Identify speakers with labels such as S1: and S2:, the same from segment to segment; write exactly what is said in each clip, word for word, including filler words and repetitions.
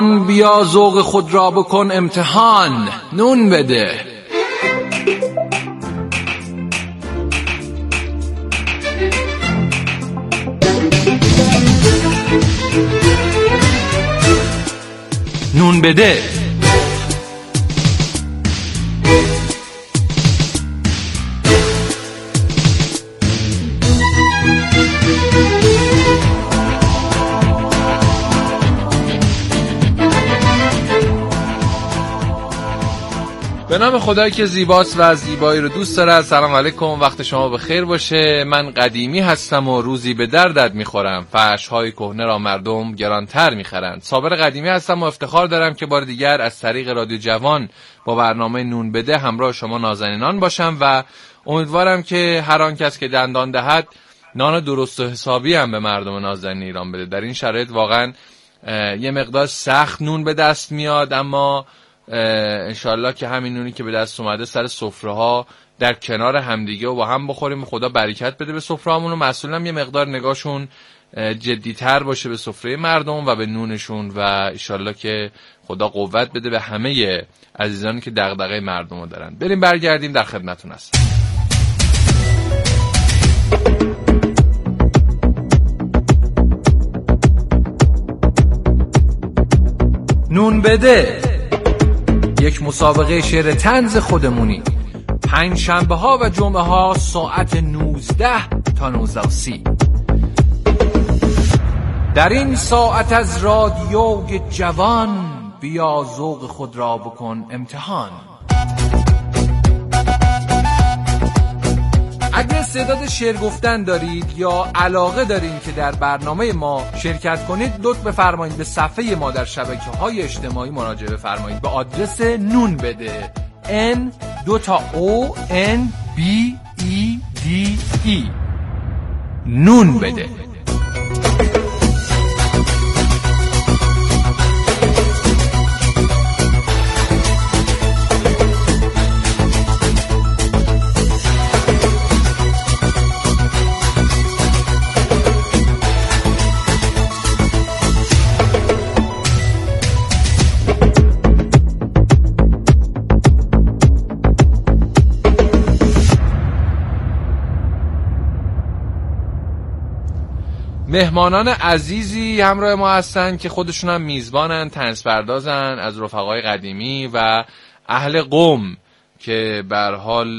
S1: بیا ذوق خود را بکن امتحان، نون بده. نون بده. به نام خدایی که زیباست و زیبایی رو دوست داره. سلام علیکم، وقت شما بخیر باشه. من قدیمی هستم و روزی به دردت میخورم. فرش‌های کهنه را مردم گرانتر میخرند. صابر قدیمی هستم و افتخار دارم که بار دیگر از طریق رادیو جوان با برنامه نون بده همراه شما نازنینان باشم و امیدوارم که هر آن کس که دندان دهد نان درست و حسابی هم به مردم نازنین ایران بده. در این شرایط واقعا یه مقدار سخت نون به دست میاد، اما انشالله که همین نونی که به دست اومده سر سفره ها در کنار همدیگه و با هم بخوریم و خدا برکت بده به سفره هامون و مسئولم یه مقدار نگاهشون جدیتر باشه به سفره مردم و به نونشون و انشالله که خدا قوت بده به همه عزیزانی که دغدغه مردم رو دارن. بریم برگردیم، در خدمتون هستم. نون بده، یک مسابقه شعر طنز خودمونی، پنج شنبه ها و جمعه ها ساعت نوزده تا نوزده و سی. در این ساعت از رادیوی جوان بیا ذوق خود را بکن امتحان. اگر استعداد شعر گفتن دارید یا علاقه دارید که در برنامه ما شرکت کنید، لطف بفرمایید به صفحه ما در شبکه‌های اجتماعی مراجعه بفرمایید به آدرس نون بده N دو تا O N B E D E نون بده. مهمانان عزیزی همراه ما هستن که خودشون هم میزبانن، طنز پردازن، از رفقای قدیمی و اهل قم که به هر حال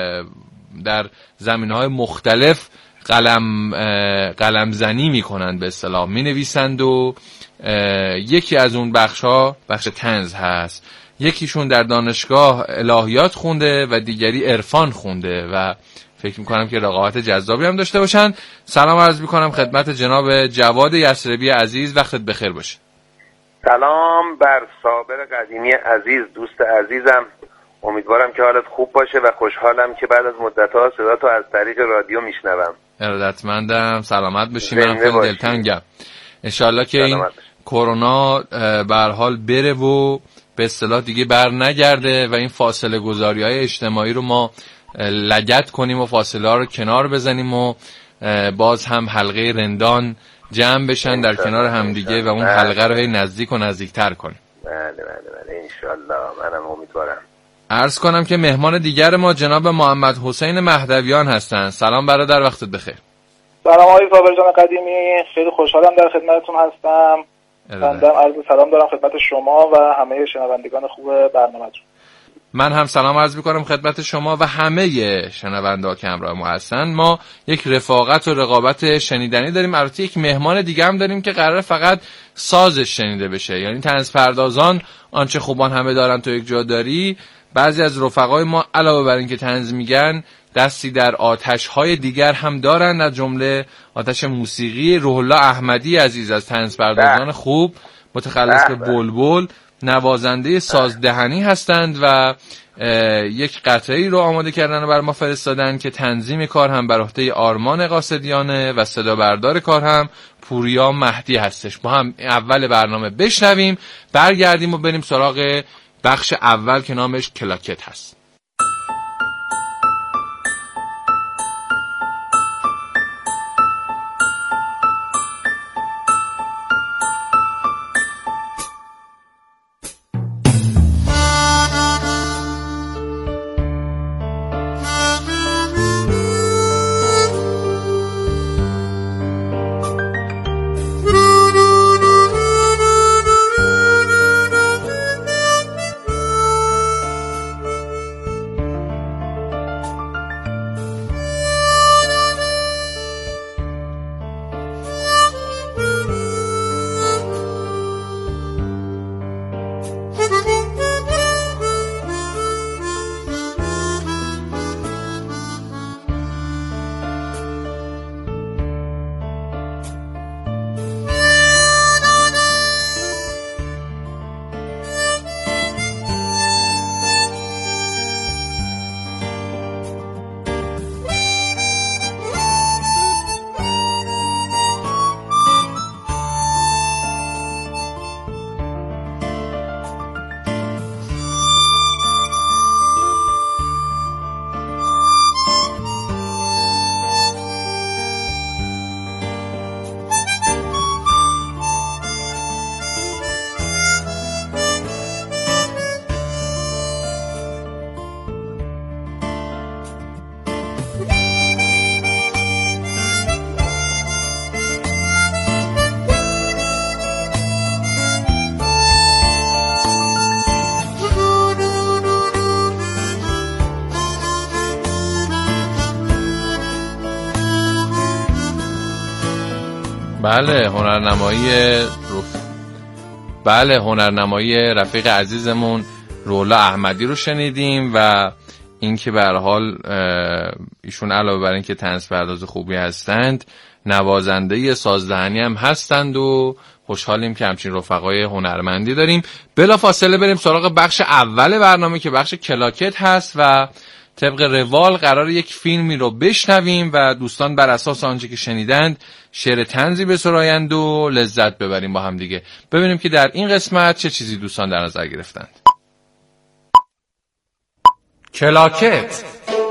S1: در زمینه‌های مختلف قلم قلم زنی میکنن، به اصطلاح مینویسند و یکی از اون بخش‌ها بخش طنز هست. یکیشون در دانشگاه الهیات خونده و دیگری عرفان خونده و فکر میکنم که رقابت جذابی هم داشته باشن. سلام عرض میکنم خدمت جناب جواد یسربی عزیز، وقتت بخیر باشه.
S2: سلام بر صابر قدیمی عزیز، دوست عزیزم، امیدوارم که حالت خوب باشه و خوشحالم که بعد از مدت‌ها صداتو از طریق رادیو میشنوم.
S1: ارادتمندم، سلامت باشی. منم خیلی دلتنگم. انشالله که این کرونا به هر حال بره و به اصطلاح دیگه بر نگرده و این فاصله گذاری‌های اجتماعی رو ما لگد کنیم و فاصله ها رو کنار بزنیم و باز هم حلقه رندان جمع بشن در کنار همدیگه و اون حلقه رو هی نزدیک و نزدیکتر کنیم.
S2: بله بله بله انشالله، منم امیدوارم.
S1: عرض کنم که مهمان دیگر ما جناب محمد حسین مهدویان هستن. سلام برادر، وقتت بخیر.
S3: سلام آقای صابر جان قدیمی، خیلی خوشحالم در خدمتتون هستم. بنده عرض سلام دارم خدمت شما و همه شنوندگان خوب برنامه‌تون.
S1: من هم سلام عرض میکنم خدمت شما و همه شنونده ها که همراه ما هستن. ما یک رفاقت و رقابت شنیدنی داریم، البته یک مهمان دیگه هم داریم که قراره فقط سازش شنیده بشه، یعنی طنز پردازان آنچه خوبان همه دارن تو یک جا داری. بعضی از رفقای ما علاوه بر این که طنز میگن دستی در آتش های دیگر هم دارن، از جمله آتش موسیقی. روح الله احمدی عزیز از طنز پردازان خوب، متخلص به بلبل، نوازنده سازدهنی هستند و یک قطعه‌ای رو آماده کردن و بر ما فرستادن که تنظیم کار هم بر عهده آرمان قاصدیانه و صدا بردار کار هم پوریا مهدی هستش. با هم اول برنامه بشنویم، برگردیم و بریم سراغ بخش اول که نامش کلاکت هست. بله هنرنمایی رف... بله هنرنمایی رفیق عزیزمون رولا احمدی رو شنیدیم و این که به هر حال ایشون علاوه بر این که طنز پرداز خوبی هستند نوازنده سازدهنی هم هستند و خوشحالیم که همچین رفقای هنرمندی داریم. بلافاصله بریم سراغ بخش اول برنامه که بخش کلاکت هست و طبق روال قرار یک فیلمی رو بشنویم و دوستان بر اساس آنچه که شنیدند شعر طنزی بسرایند و لذت ببریم با هم دیگه. ببینیم که در این قسمت چه چیزی دوستان در نظر گرفتند. کلاکت.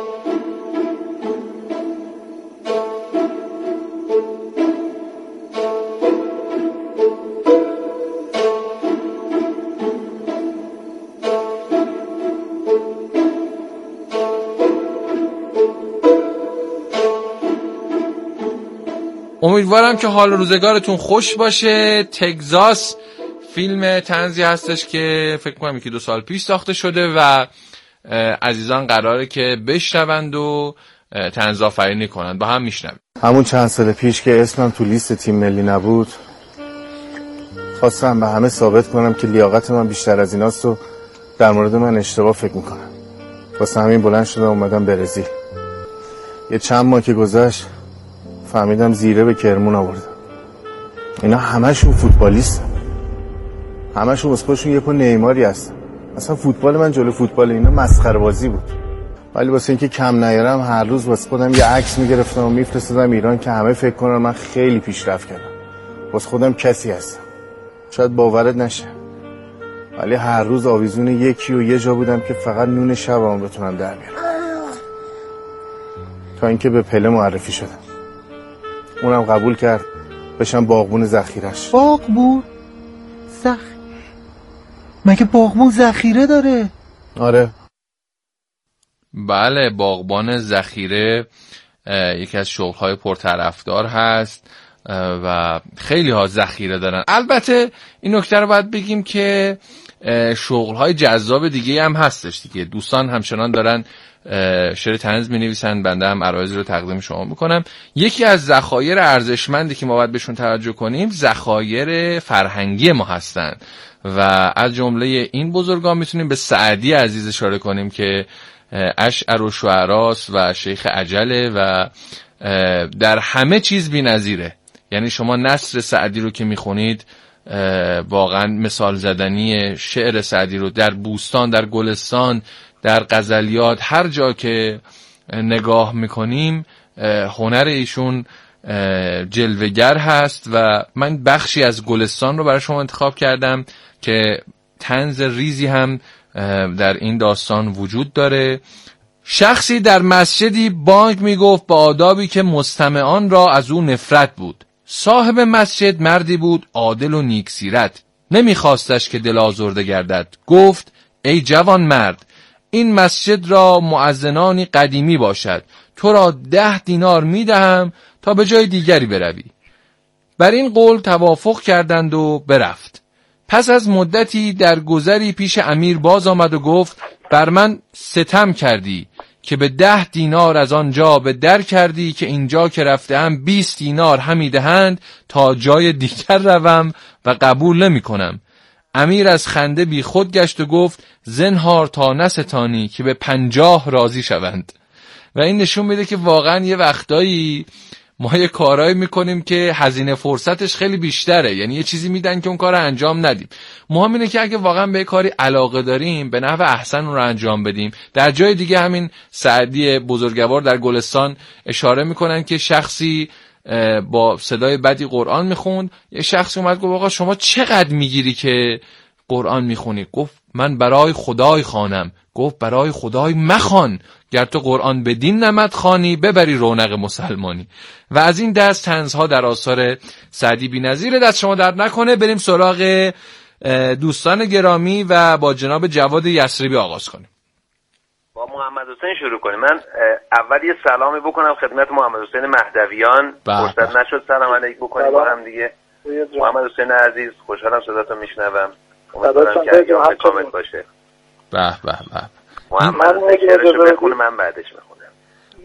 S1: امیدوارم که حال روزگارتون خوش باشه. تگزاس فیلم طنزی هستش که فکر کنم که دو سال پیش ساخته شده و عزیزان قراره که بشنوند و طنز آفرینی کنند. با هم میشنویم.
S4: همون چند سال پیش که اسمم تو لیست تیم ملی نبود خواستم به همه ثابت کنم که لیاقت من بیشتر از ایناست و در مورد من اشتباه فکر میکنم. واسه همین بلند شدم اومدم برزیل. یه چند ماه که گذشت فهمیدم زیره به کرمون آوردم. اینا همشون فوتبالیستن، همشون واسه خودشون یه پا نیماری هستن. اصلا فوتبال من جلو فوتبال اینا مسخره بازی بود. ولی واسه اینکه کم نیارم هر روز واسه خودم یه عکس میگرفتم و میفرستادم ایران که همه فکر کنن من خیلی پیشرفت کردم. واسه خودم کسی هستم. شاید باورت نشه ولی هر روز آویزون یکی و یه جا بودم که فقط نون شبم بتونم در بیارم. تا اینکه به پله معرفی شدم. اونم قبول کرد بشم باغبون ذخیرش.
S5: باغبون؟ زخ... مگه باغبون ذخیره داره؟
S4: آره.
S1: بله باغبان ذخیره یکی از شغل‌های پرطرفدار هست و خیلی ها ذخیره دارن. البته این نکته رو باید بگیم که شغل‌های جذاب دیگه هم هستش دیگه. دوستان همچنان دارن شعر طنز می‌نویسن، بنده هم عرایض رو تقدیم شما میکنم. یکی از ذخایر ارزشمندی که ما باید بهشون توجه کنیم ذخایر فرهنگی ما هستن و از جمله این بزرگان میتونیم به سعدی عزیز اشاره کنیم که اشعر و شعراست و شیخ عجله و در همه چیز بی‌نظیره. یعنی شما نثر سعدی رو که میخونید واقعا مثال زدنی شعر سعدی رو در بوستان، در گلستان، در غزلیات، هر جا که نگاه میکنیم هنر ایشون جلوه‌گر هست و من بخشی از گلستان رو برای شما انتخاب کردم که طنز ریزی هم در این داستان وجود داره. شخصی در مسجدی بانگ میگفت با آدابی که مستمعان را از او نفرت بود. صاحب مسجد مردی بود عادل و نیک سیرت، نمیخواستش که دل آزرده گردد. گفت ای جوان مرد، این مسجد را مؤذنانی قدیمی باشد، تو را ده دینار میدهم تا به جای دیگری بروی. بر این قول توافق کردند و برفت. پس از مدتی در گذری پیش امیر باز آمد و گفت بر من ستم کردی که به ده دینار از آنجا به در کردی که اینجا که رفتم بیست دینار همی دهند تا جای دیگر روم و قبول نمی کنم. امیر از خنده بی خود گشت و گفت زنهار تا نستانی که به پنجاه راضی شوند. و این نشون میده که واقعا یه وقتایی ما یه کارایی میکنیم که هزینه فرصتش خیلی بیشتره، یعنی یه چیزی میدن که اون کار رو انجام ندیم. مهم اینه که اگه واقعا به کاری علاقه داریم به نحو احسن اون رو انجام بدیم. در جای دیگه همین سعدی بزرگوار در گلستان اشاره میکنن که شخصی با صدای بدی قرآن میخوند، یه شخصی اومد گفت آقا شما چقدر میگیری که قرآن میخونی؟ گفت من برای خدای خوانم. گفت برای خدای مخوان، گر تو قرآن بدین نمد خوانی ببری رونق مسلمانی. و از این دست طنزها در آثار سعدی بی‌نظیر. دست شما درد نکنه. بریم سراغ دوستان گرامی و با جناب جواد یسریبی آغاز کنیم.
S2: با محمد حسین شروع کنیم. من اول یه سلامی بکنم خدمت محمد حسین مهدویان. فرصت نشد سلام علیک بکنیم با هم دیگه. محمد حسین عزیز خوشحالم صداتو میشنوم. امیدوارم که ایام کامل باشه.
S1: به به به.
S2: محمد حسین بخونه من بعدش میخونم.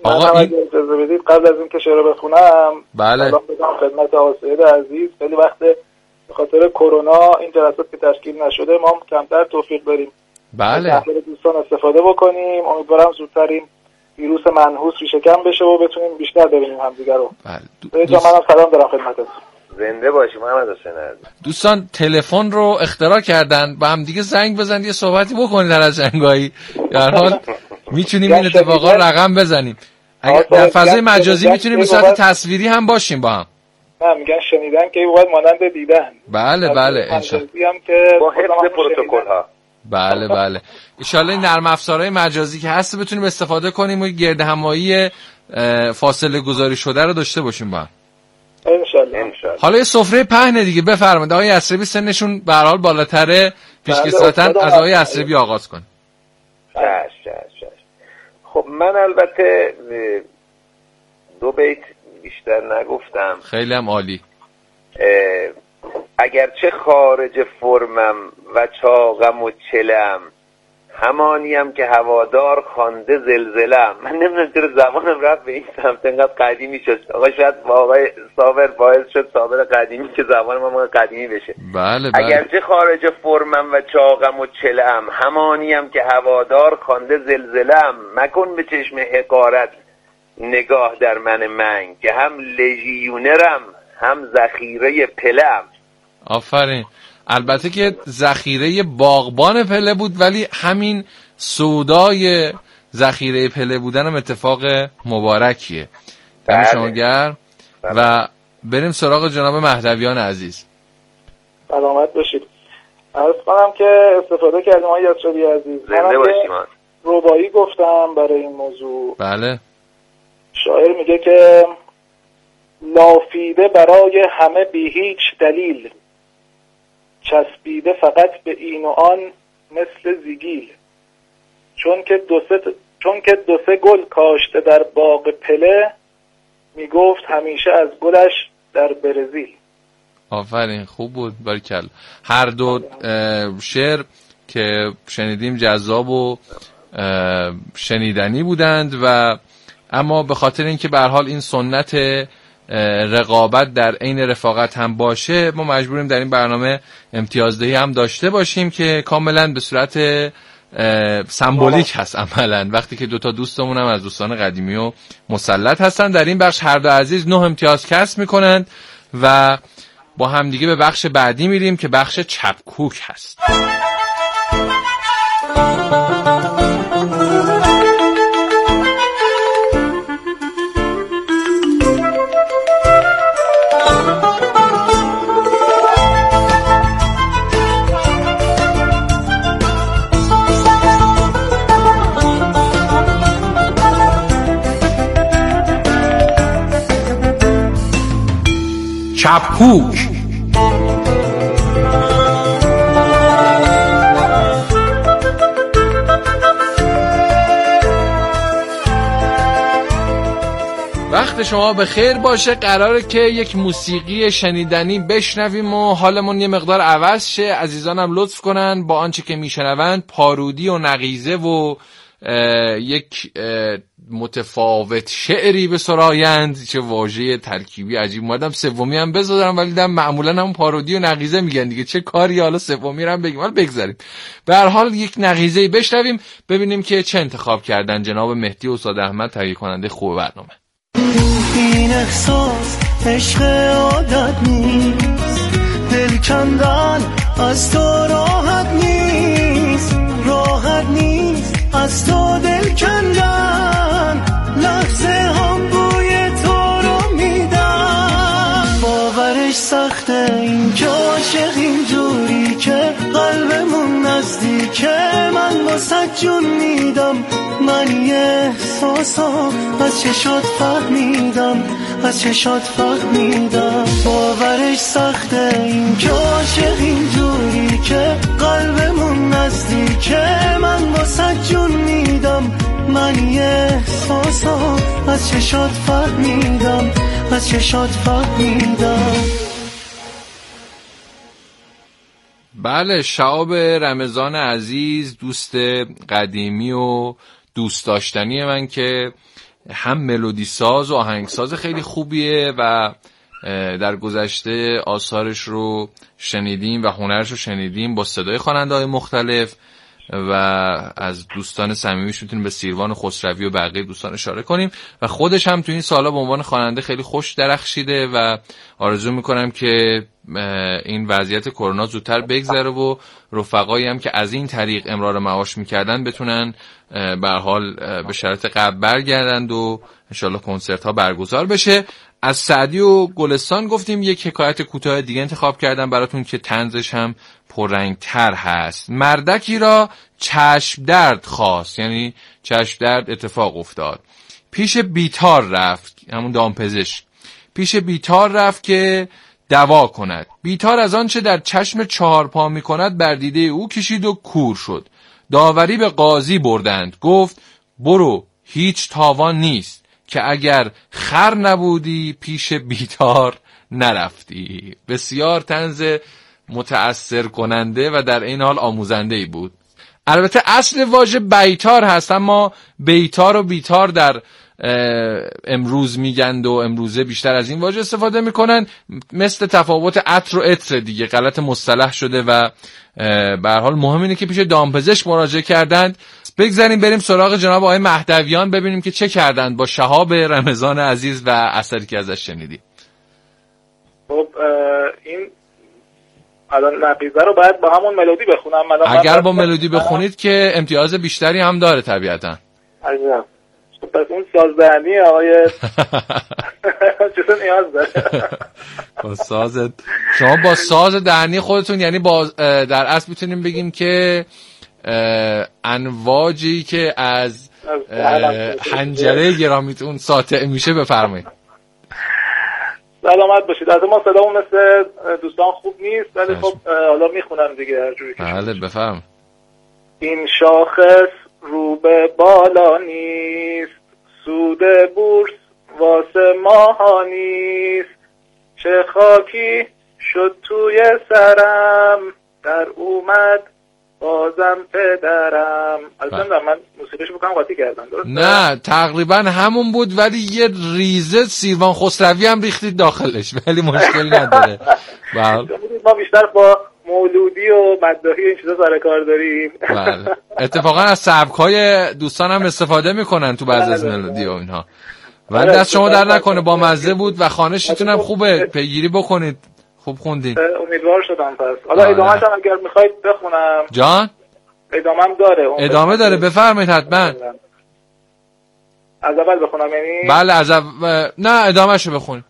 S3: آقا من این... اجازه بدید قبل از اینکه شعر بخونم
S1: بله
S3: سلام بدم خدمت آسایید عزیز. خیلی وقت به خاطر کرونا این جلسات که تشکیل نشده ما کمتر توفیق داریم
S1: بله
S3: از دوستان استفاده بکنیم. امیدوارم زودتر این ویروس منحوس ریشه کم بشه و بتونیم بیشتر ببینیم همدیگه رو.
S1: بله
S3: دو... دوست... منم سلام دارم خدمتتون.
S2: زنده باشی محمد حسین عزیز.
S1: دوستان تلفن رو اختراع کردن با هم دیگه زنگ بزنید یه صحبتی بکنید در از جنگایی در حال میتونیم این اتفاقا رقم بزنیم. اگر در فضای مجازی میتونیم به صورت تصویری هم باشیم با هم.
S3: نه میگن شنیدن که باید مانند دیدن.
S1: بله بله انشالله
S3: با
S2: حفظ پروتکل ها.
S1: بله بله انشالله این نرم افزارهای مجازی که هست بتونیم استفاده کنیم و گرد همایی فاصله گذاری شده رو داشته باشیم با هم.
S3: انشالله.
S1: حالا یه سفره پهنه دیگه بفرمایید. آقای یسربی سنشون به هر حال بالاتره پیشکسوتاً از آقای یسربی آغاز کن.
S2: چش چش چش. خب من البته دو بیت بیشتر نگفتم.
S1: خیلی هم عالی.
S2: اگرچه خارج فرمم و چاقم و چلم همانیم که هوادار خوانده زلزلم. من نمیدونم چرا زبانم رفت به این سمت انقدر قدیمی شد. آقا شاید آقای صابر باعث شد صابر قدیمی که زبان ما قدیمی بشه.
S1: بله بله.
S2: اگرچه خارج فرمم و چاقم و چلم همانیم که هوادار خوانده زلزلم مکن به چشم حقارت نگاه در من من که هم لژیونرم هم ذخیره پلم.
S1: آفرین. البته که ذخیره باغبان پله بود ولی همین سودای ذخیره پله بودن هم اتفاق مبارکیه. دم شما گرم. و بریم سراغ جناب مهدویان عزیز.
S3: سلامت باشید. عرض کنم که استفاده کردیم آقای یسربی عزیز.
S2: زنده باشیم.
S3: ربایی گفتم برای این موضوع.
S1: بله.
S3: شاعر میگه که لافیده برای همه بی هیچ دلیل چسبیده فقط به این و آن مثل زیگیل چون که دو سه چون که دو سه گل کاشته در باغ پله میگفت همیشه از گلش در برزیل.
S1: آفرین خوب بود برکل. هر دو شعر که شنیدیم جذاب و شنیدنی بودند و اما به خاطر اینکه به هر حال این سنت رقابت در عین رفاقت هم باشه ما مجبوریم در این برنامه امتیازدهی هم داشته باشیم که کاملا به صورت سمبولیک هست عملا وقتی که دوتا دوستمون هم از دوستان قدیمی و مسلط هستن. در این بخش هر دو عزیز نه امتیاز کسب میکنند و با هم دیگه به بخش بعدی میریم که بخش چپکوک هست. چپکوک. وقت شما به خیر باشه. قراره که یک موسیقی شنیدنی بشنویم و حالمون یه مقدار عوض شه. عزیزانم لطف کنن با آنچه که میشنوند پارودی و نقیضه و یک متفاوت شعری به سرایند. چه واژه ترکیبی عجیب. اومدم سومی هم بذارم ولی دم معمولا هم پارودی و نقیضه میگن دیگه چه کاری حالا سومی رو هم بگیم. حالا بگذاریم. به هر حال یک نقیضه بشنویم ببینیم که چه انتخاب کردن جناب مهدی و استاد احمد تهیه کننده خوب برنامه.
S6: این احساس عشق عادت نیست دل کندن از تو راحت نیست راحت نیست از تو دل کندن لحظه هم بوی تو رو میدن باورش سخته این که عاشق اینجوری که قلبمون نزدیکه من واسه جون میدم من یه احساسم از چشات فهمیدم از چشات فهمیدم باورش سخته این که عاشق اینجوری که قلبمون نزدیکه من واسه جون میدم من یه احساسم از چشات فهمیدم از چشات فهمیدم.
S1: بله شعب رمضان عزیز دوست قدیمی و دوست داشتنی من که هم ملودی ساز و آهنگساز خیلی خوبیه و در گذشته آثارش رو شنیدیم و هنرش رو شنیدیم با صدای خواننده‌های مختلف و از دوستان صمیمیش میتونیم به سیروان خسروی و بقیه دوستان اشاره کنیم و خودش هم تو این سالا به عنوان خواننده خیلی خوش درخشیده و آرزو میکنم که این وضعیت کرونا زودتر بگذره و رفقایی هم که از این طریق امرار معاش میکردن بتونن به هر حال به شرایط قبل برگردند و انشالله کنسرت ها برگزار بشه. از سعدی و گلستان گفتیم، یک حکایت کوتاه دیگه انتخاب کردم براتون که طنزش هم پررنگ‌تر هست. مردکی را چشم درد خواست، یعنی چشم درد اتفاق افتاد، پیش بیتار رفت، همون دامپزشک، پیش بیتار رفت که دوا کند. بیتار از آنچه در چشم چهار پا می کند بر دیده او کشید و کور شد. داوری به قاضی بردند، گفت برو هیچ تاوان نیست که اگر خر نبودی پیش بیتار نرفتی. بسیار طنز متأثر کننده و در این حال آموزنده ای بود. البته اصل واژه بیتار هست، اما بیتار و بیتار در امروز میگند و امروزه بیشتر از این واژه استفاده میکنن، مثل تفاوت عطر و عطر دیگه غلط مصطلح شده و به هر حال مهم اینه که پیش دامپزشک مراجعه کردند. بگذاریم بریم سراغ جناب آقای مهدویان ببینیم که چه کردند با شهاب رمضان عزیز و اثری که ازش شنیدیم.
S3: خب این الان نقیزه رو باید با همون ملودی بخونم؟
S1: اگر با ملودی بخونید که امتیاز بیشتری هم داره طبیعتا.
S3: عزیزم پس اون سازدهنی آقای چطور نیاز داره؟
S1: با ساز شما با ساز دهنی خودتون، یعنی با در اصل میتونیم بگیم که انواجی که از حنجره گرامیتون ساطع میشه بفرمایید.
S3: سلامت باشید. از ما صدامون مثل دوستان خوب نیست ولی خب حالا میخونم دیگه هر جوری که
S1: بله بفرم.
S3: این شاخص رو به بالا نیست، سود بورس واسه ماها نیست، چه خاکی شد توی سرم در اومد بازم پدرم. البته من موسیقیشو بکنم قاطی کردم درست؟
S1: نه تقریبا همون بود ولی یه ریزه سیروان خسروی هم ریختید داخلش ولی مشکل نداره. بله
S3: ما بیشتر با مولودی و مداحی این چیزا سر کار داریم.
S1: بله اتفاقا از سبک‌های دوستان هم استفاده میکنن تو بعضی از ملودی و اینها. ولی دست شما در نکنه با مزه بود و خوانشتون هم خوبه، پیگیری بکنید. خوب خوندین.
S3: امیدوار شدم. پس حالا ادامه‌اش هم اگر میخواید بخونم.
S1: جان؟
S3: ادامه هم داره.
S1: ادامه داره بفرمایید حتما.
S3: از اول بخونم یعنی؟
S1: بله از اول. نه ادامه‌شو بخون.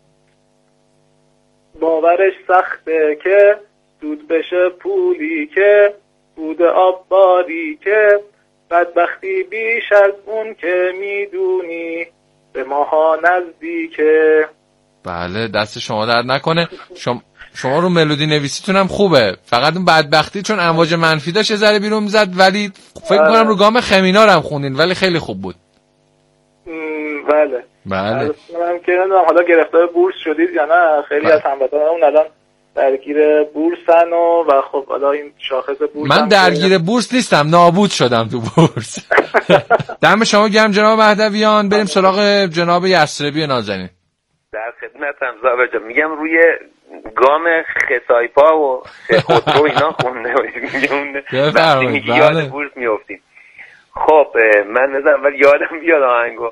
S3: باورش سخته که دود بشه پولی که بود آب باری که بدبختی بیش از اون که میدونی به ماها نزدیکه.
S1: بله دست شما در نکنه. شما شما رو ملودی نویسیتون هم خوبه، فقط اون بدبختی چون امواج منفی داشت یه ذره بیرون میزد ولی فکر می‌کنم رو گام خمینا هم خوندین ولی خیلی خوب بود.
S3: بله
S1: بله
S3: من که نمیدونم حالا گرفتار بورس شدید یا نه. خیلی بله. از هموطنان الان درگیر بورسن و و خب حالا این شاخص بورس
S1: من درگیر بورس نیستم، نابود شدم تو بورس. دم شما گرم جناب مهدویان. بریم سراغ جناب یسربی نازنین.
S2: در خدمتم زابر جان. میگم روی گام خسایپا و خودرو اینا خونده وقتی میگی یاد بورس میافتیم. خب من مثلا اول یادم بیاد آهنگو.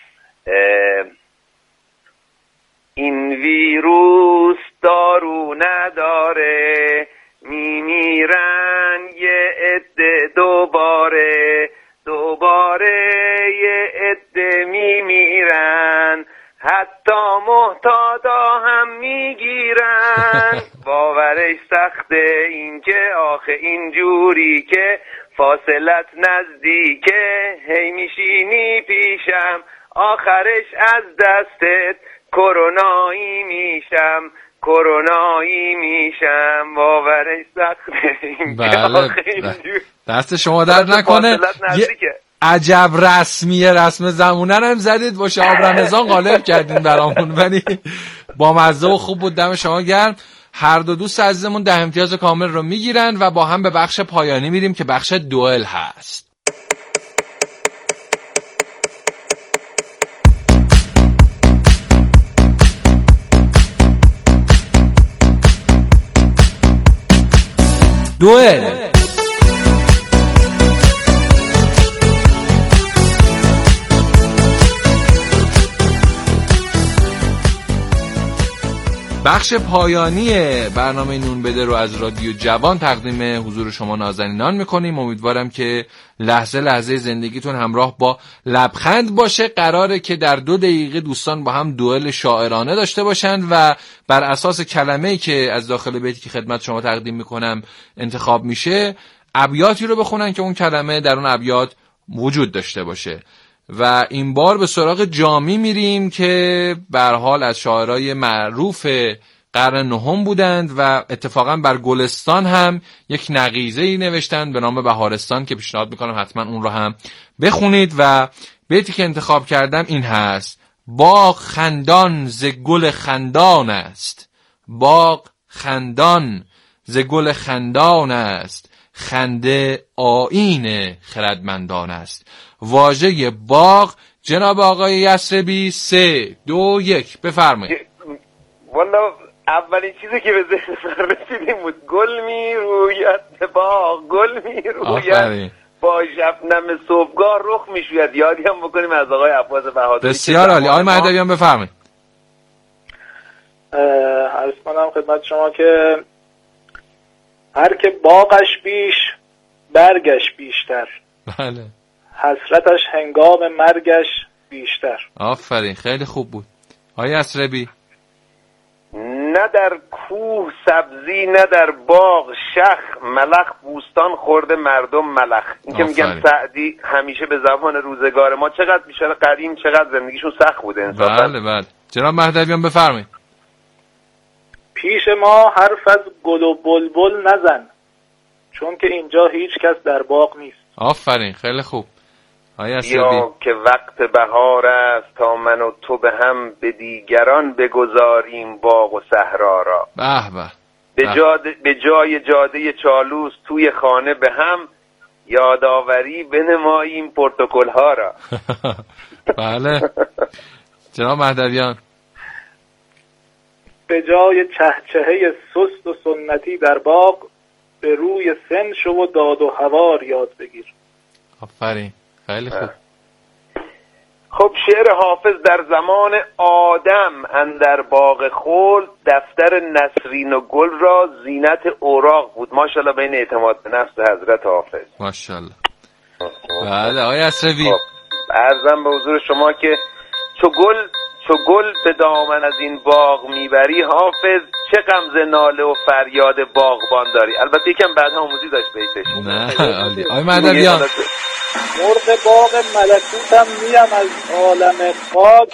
S2: این ویروس دارو نداره میمیرن یه عده دوباره دوباره یه عده میمیرن حتی محتادا هم میگیرن. باورش سخته این که آخه اینجوری که فاصلت نزدیکه هی میشینی پیشم آخرش از دستت کرونایی میشم کرونایی میشم. باورش سخته این که آخه اینجوری.
S1: دست شما درد نکنه. عجب رسمیه، رسم زمونه هم زدید با شهاب رمضان غالب کردین برامون ولی با مزه و خوب بود. دم شما گرم. هر دو دوست عزیزمون ده امتیاز کامل رو میگیرن و با هم به بخش پایانی میریم که بخش دوئل هست. دوئل. بخش پایانی برنامه نون بده رو از رادیو جوان تقدیم حضور شما نازنینان میکنیم. امیدوارم که لحظه لحظه زندگیتون همراه با لبخند باشه. قراره که در دو دقیقه دوستان با هم دوئل شاعرانه داشته باشن و بر اساس کلمه‌ای که از داخل بیتی که خدمت شما تقدیم میکنم انتخاب میشه ابیاتی رو بخونن که اون کلمه در اون ابیات وجود داشته باشه. و این بار به سراغ جامی میریم که به هر حال از شاعرای معروف قرن نهم بودند و اتفاقا بر گلستان هم یک نقیضه‌ای نوشتند به نام بهارستان که پیشنهاد میکنم حتما اون رو هم بخونید. و بیتی که انتخاب کردم این هست: باغ خندان ز گل خندان است، باغ خندان ز گل خندان است، خنده آیین خردمندان است. واژه باغ جناب آقای یسربی سه دو یک بفرمایید.
S2: والا اولین چیزی که به ذهن من رسید این بود گل می روید باغ، گل می روید با شبنم صبحگاه رخ می شوید. یادی هم بکنیم از آقای عباس بهادری.
S1: بسیار عالی. آقای مهدویان بفرمایید.
S3: عرض کنم خدمت شما که هر که باغش بیش برگش بیشتر،
S1: بله،
S3: حسرتش هنگام مرگش بیشتر.
S1: آفرین، خیلی خوب بود. آقای یسربی.
S2: نه در کوه سبزی نه در باغ شخ، ملخ بوستان خورده مردم ملخ. این که میگن سعدی همیشه به زبان روزگار ما چقدر بیشتر قدیم چقدر زندگیشون سخت بوده انصافا.
S1: بله بله. جناب مهدویان بفرمایید.
S3: پیش ما حرف از گل و بلبل نزن، چون که اینجا هیچ کس در باغ نیست.
S1: آفرین، خیلی خوب.
S2: یا که وقت بهار است تا من و تو به هم به دیگران بگذاریم باغ و صحرا را.
S1: به به.
S2: به جاده به جای جاده چالوس توی خانه به هم یادآوری بنماییم پروتکل ها را.
S1: بله. جناب مهدویان.
S3: به جای چهچهه سست و سنتی در باغ به روی سن شو و داد و هوار یاد بگیر.
S1: آفرین، خیلی خوب.
S2: خب شعر حافظ در زمان آدم اندر باغ خلد دفتر نسرین و گل را زینت اوراق بود. ماشاءالله بین اعتماد به نفس حضرت حافظ.
S1: ماشاءالله. بله آقای یسربی.
S2: خب عرضم به حضور شما که چو گل چو گل به دامن از این باغ میبری حافظ، چه غمزه ناله و فریاد باغبان داری. البته یکم بعد هم آموزی داشت بیتش.
S1: نه عالی. آقای مهدویان.
S3: مرغ باغ ملکوتم میم از عالم خاک،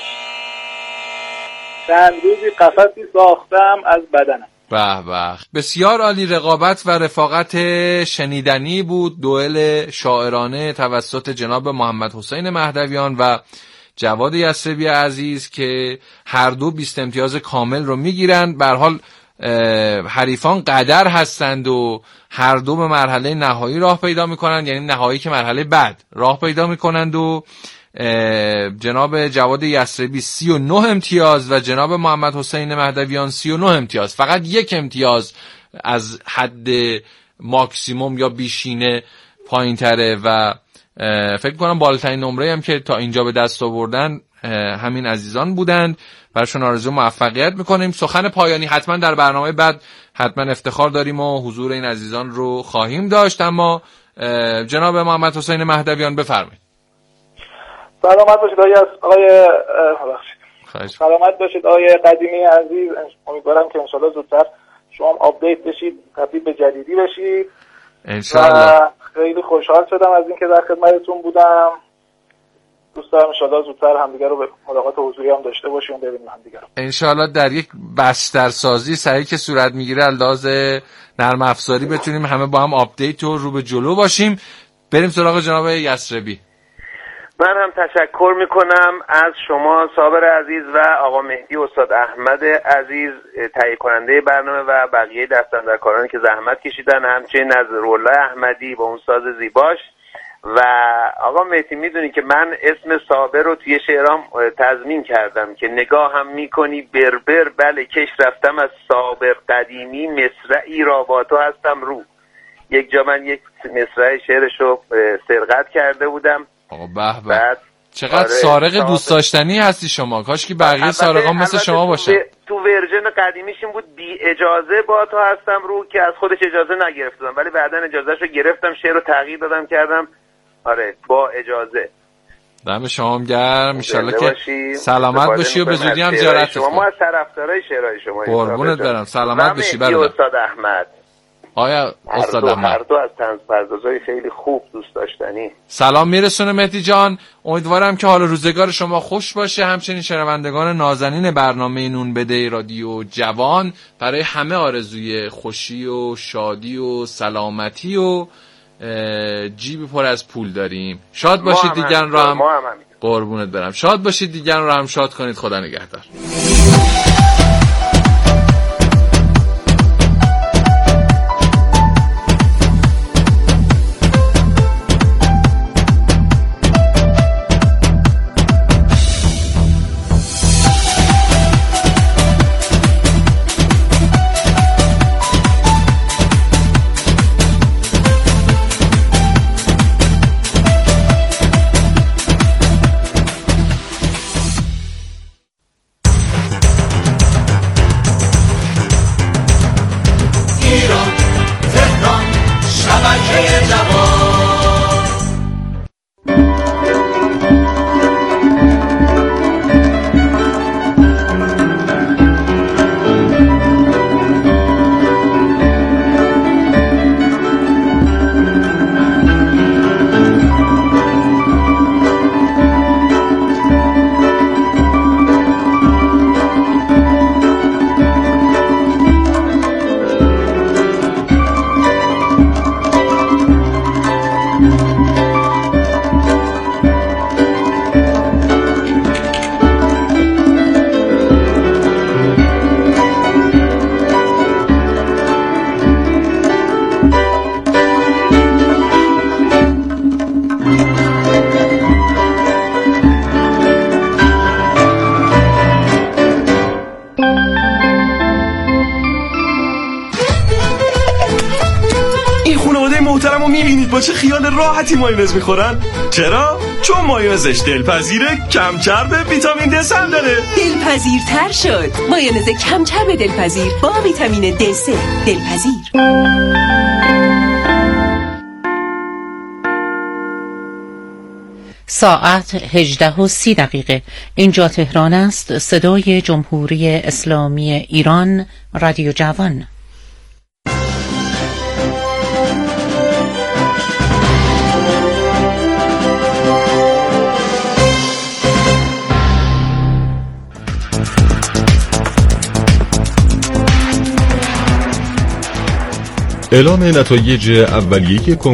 S3: چند روزی قفسی ساختم از بدنم.
S1: به به، بسیار عالی. رقابت و رفاقت شنیدنی بود. دوئل شاعرانه توسط جناب محمد حسین مهدویان و جواد یسربی عزیز که هر دو بیست امتیاز کامل رو میگیرند. به هر حال حریفان قدر هستند و هر دو به مرحله نهایی راه پیدا میکنند، یعنی نهایی که مرحله بعد راه پیدا میکنند و جناب جواد یسربی سی و نه امتیاز و جناب محمد حسین مهدویان سی و نه امتیاز، فقط یک امتیاز از حد ماکسیموم یا بیشینه پایین تره و فکر کنم بالاترین نمره هم که تا اینجا به دست آوردن همین عزیزان بودند. برشون آرزو موفقیت میکنیم. سخن پایانی حتما در برنامه بعد حتما افتخار داریم و حضور این عزیزان رو خواهیم داشت. اما جناب محمد حسین مهدویان بفرمایید.
S3: سلامت باشید آقای آقای بخشید. سلامت باشید آقای قدیمی عزیز. امیدوارم که انشالله زودتر شما آپدیت بشید، تبدیل به جدیدی بشید.
S1: انشالله.
S3: خیلی خوشحال شدم از اینکه در خدمتتون بودم. دوست دارم انشالله زودتر همدیگه رو به ملاقات حضوری هم داشته باشیم، ببینیم همدیگه رو.
S1: انشالله در یک بسترسازی سریع که صورت میگیره انداز نرم افزاری بتونیم همه با هم آپدیت و رو به جلو باشیم. بریم سراغ جناب یسربی.
S2: من هم تشکر میکنم از شما صابر عزیز و آقا مهدی استاد احمد عزیز تهیه کننده برنامه و بقیه دستاندرکارانی که زحمت کشیدن، همچنین از رولا احمدی با اون ساز زیباش. و آقا مهدی میدونی که من اسم صابر رو توی شعرام تضمین کردم که نگاه هم میکنی بربر، بله کش رفتم از صابر قدیمی، مصرعی را با تو هستم رو. یک جا من یک مصرع شعرشو سرقت کرده بودم.
S1: آقا به به، چقدر آره سارق دوست داشتنی هستی شما. کاش که بقیه سارقان مثل شما باشن.
S2: تو ورژن قدیمیش این بود بی اجازه با تو هستم رو، که از خودش اجازه نگرفتم، ولی بعدن اجازهشو گرفتم، شعر رو تغییر دادم کردم آره با اجازه.
S1: دم شما هم گرم، ان شاءالله که سلامت باشی و به زودی هم زیارت
S2: شما. ما از طرفدارای شعرهای شما
S1: قربونت برم، سلامت باشی برادر.
S2: استاد احمد
S1: آیا استاد احمد
S2: هر دو از طنز پردازای خیلی خوب دوست داشتنی.
S1: سلام میرسونه مهدی جان، امیدوارم که حال روزگار شما خوش باشه، همچنین شنوندگان نازنین برنامه نون بده رادیو جوان برای همه آرزوی خوشی و شادی و سلامتی و جیب پر از پول داریم. شاد باشید دیگران رو هم قربونت برم، شاد باشید دیگران رو هم شاد کنید. خدا نگهدار.
S7: با چه خیال راحتی مایونز میخورن؟ چرا؟ چون مایونزش دلپذیره، کم چرب، ویتامین د هم داره.
S8: دلپذیرتر شد. مایونز کم چرب دلپذیر با ویتامین د سه. دلپذیر.
S9: ساعت هجده و سی دقیقه. اینجا تهران است. صدای جمهوری اسلامی ایران، رادیو جوان.
S10: اعلام نتایج اولیه